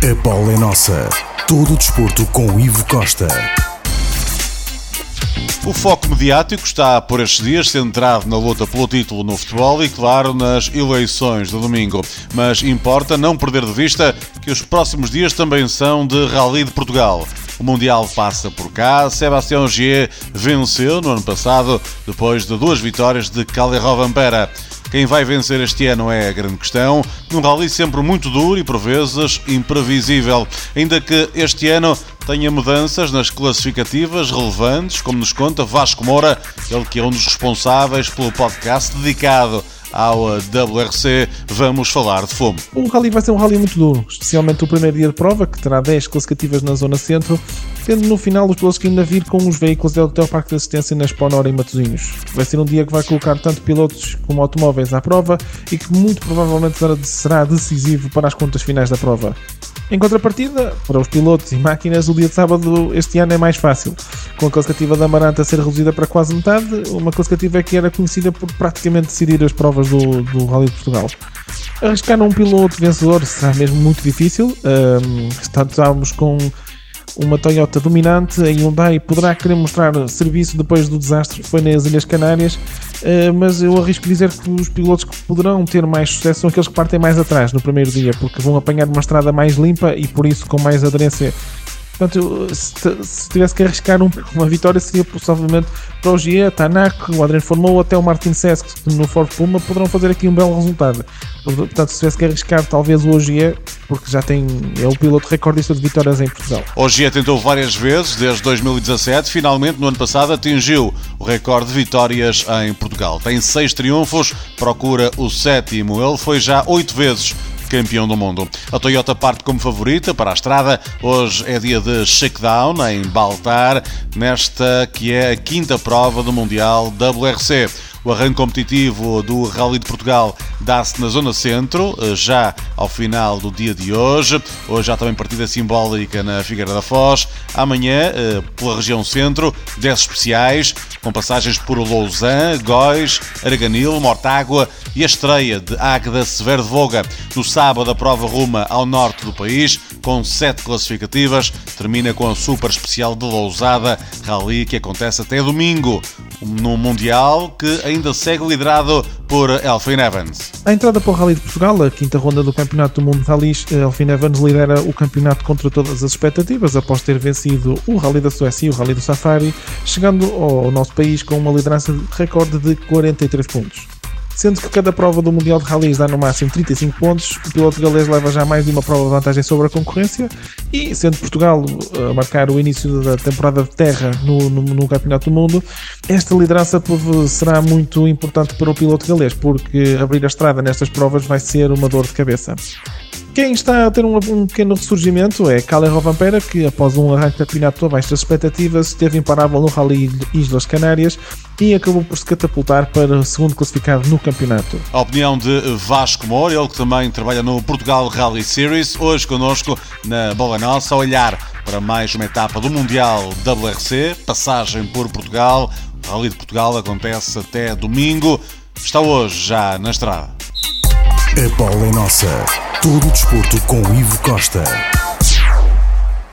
A bola é nossa. Todo o desporto com Ivo Costa. O foco mediático está, por estes dias, centrado na luta pelo título no futebol e, claro, nas eleições do domingo. Mas importa não perder de vista que os próximos dias também são de Rally de Portugal. O Mundial passa por cá. Sébastien Ogier venceu no ano passado, depois de 2 vitórias de Kalle Rovanperä. Quem vai vencer este ano é a grande questão, num rally sempre muito duro e, por vezes, imprevisível. Ainda que este ano tenha mudanças nas classificativas relevantes, como nos conta Vasco Moura, ele que é um dos responsáveis pelo podcast dedicado ao WRC, Vamos Falar de Fome. O rally vai ser um rally muito duro, especialmente o primeiro dia de prova, que terá 10 classificativas na zona centro, tendo no final os pilotos que ainda vir com os veículos até ao Parque de Assistência na Expo Nora em Matosinhos. Vai ser um dia que vai colocar tanto pilotos como automóveis à prova e que muito provavelmente será decisivo para as contas finais da prova. Em contrapartida, para os pilotos e máquinas, o dia de sábado este ano é mais fácil, com a classificativa da Amarante a ser reduzida para quase metade, uma classificativa que era conhecida por praticamente decidir as provas do Rally de Portugal. Arriscar um piloto vencedor será mesmo muito difícil. Estamos com uma Toyota dominante, a Hyundai poderá querer mostrar serviço depois do desastre que foi nas Ilhas Canárias, mas eu arrisco dizer que os pilotos que poderão ter mais sucesso são aqueles que partem mais atrás no primeiro dia, porque vão apanhar uma estrada mais limpa e por isso com mais aderência. Portanto, se tivesse que arriscar uma vitória, seria possivelmente para o Ogier, Tanak, o Adrian Formou, até o Martin Sesk no Ford Puma poderão fazer aqui um belo resultado. Portanto, se tivesse que arriscar, talvez o Ogier, porque é o piloto recordista de vitórias em Portugal. O Ogier tentou várias vezes desde 2017, finalmente no ano passado atingiu o recorde de vitórias em Portugal. Tem 6 triunfos, procura o 7º, ele foi já 8 vezes campeão do mundo. A Toyota parte como favorita para a estrada. Hoje é dia de shakedown em Baltar, nesta que é a 5ª prova do Mundial WRC. O arranque competitivo do Rally de Portugal dá-se na zona centro, já ao final do dia de hoje. Hoje há também partida simbólica na Figueira da Foz. Amanhã, pela região centro, 10 especiais, com passagens por Lausanne, Góis, Arganil, Mortágua e a estreia de Águeda Severo de Voga. No sábado, a prova ruma ao norte do país, com 7 classificativas. Termina com a super especial de Lousada, rally que acontece até domingo, no Mundial, que ainda segue liderado por Elfyn Evans. À entrada para o Rally de Portugal, a 5ª ronda do Campeonato do Mundo de Rallys, Elfyn Evans lidera o campeonato contra todas as expectativas, após ter vencido o Rally da Suécia e o Rally do Safari, chegando ao nosso país com uma liderança de recorde de 43 pontos. Sendo que cada prova do Mundial de Rallys dá no máximo 35 pontos, o piloto galês leva já mais de uma prova de vantagem sobre a concorrência e, sendo Portugal a marcar o início da temporada de terra no Campeonato do Mundo, esta liderança será muito importante para o piloto galês, porque abrir a estrada nestas provas vai ser uma dor de cabeça. Quem está a ter um pequeno ressurgimento é Kalle Rovanperä, que após um arranque de campeonato abaixo das expectativas, esteve imparável no Rally Islas Canárias e acabou por se catapultar para o segundo classificado no campeonato. A opinião de Vasco Moura, ele que também trabalha no Portugal Rally Series, hoje connosco na Bola Nossa, a olhar para mais uma etapa do Mundial WRC, passagem por Portugal. O Rally de Portugal acontece até domingo, está hoje já na estrada. A bola é nossa. Todo o desporto com Ivo Costa.